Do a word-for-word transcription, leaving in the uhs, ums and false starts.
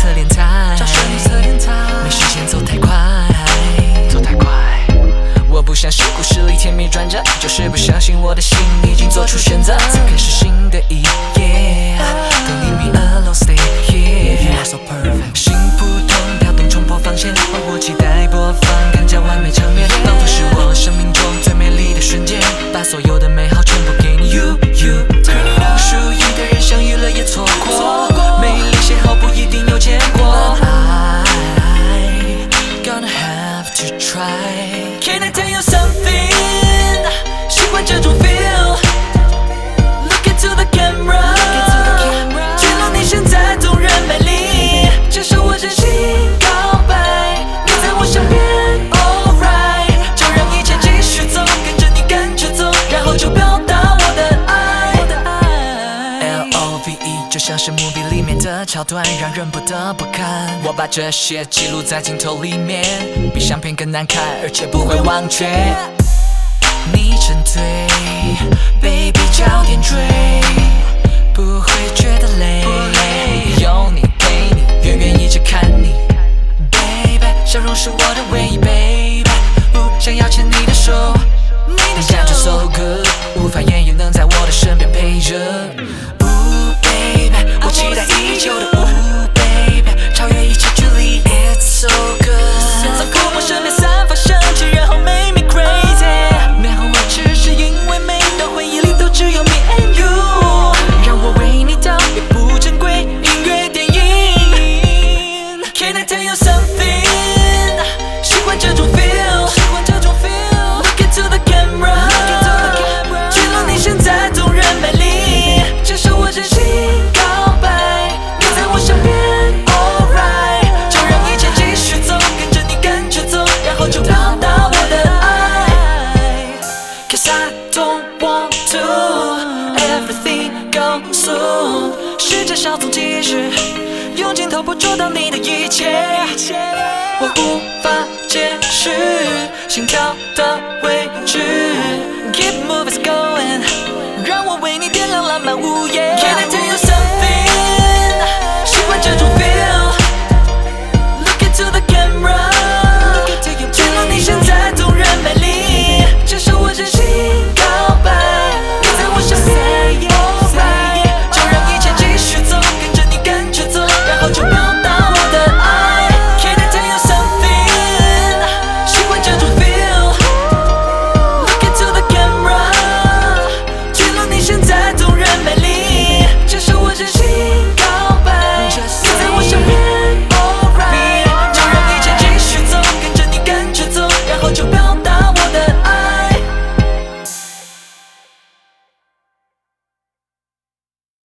测脸台，没时间走太快，走太快。我不相信故事里甜蜜转折，就是不相信我的心已经做出选择，才开始新的一页。Don't leave me alone, stay here. You're so perfect. 心扑通跳动，冲破防线，仿佛期待播放更加完美场面，仿佛是我生命中最美丽的瞬间，把所有的美好全部给你。You, you, girl. 属于的人相遇了也错过，美丽邂逅不一定有结果。I gonna have to try. Can I tell you something? 喜欢这种 feel. Look into the camera. 揭露你现在动人美丽，接受我真心告白，你在我身边 alright， 就让一切继续走，跟着你感觉走，然后就表达我的爱。L O V E 就像是 movie 里面的桥段，让人不得不看。我把这些记录在镜头里面，比相片更难看，而且不会忘却。你沉醉 ，baby 焦点追，不会觉得累。有你陪你，远远一直看你 ，baby， 笑容是我的唯一 ，baby， 不想要牵你的手，你的感觉 so good， 无法言喻能在我的身边陪着。Ooh baby， 我期待已久的 Ooh baby， 超越一切距离 ，It's so good， 在触摸身边散发香气，然后 make me crazy， 没后悔只是因为每段回忆里都只有 me and you， 让我为你倒也不珍贵，音乐电影。Can I tell you something？ 喜欢这种 feel， 喜欢这种 feel。Look into the camera， 揭露你现在动人美丽，接受我真心告白，你在我身边 alright， 就让一切继续走，跟着你感觉走，然后就表达我的爱。Cause I don't want to everything go soon， 时间稍纵即逝，用镜头捕捉到你的一切，我无法解释心跳的位置。Keep moving, it's going。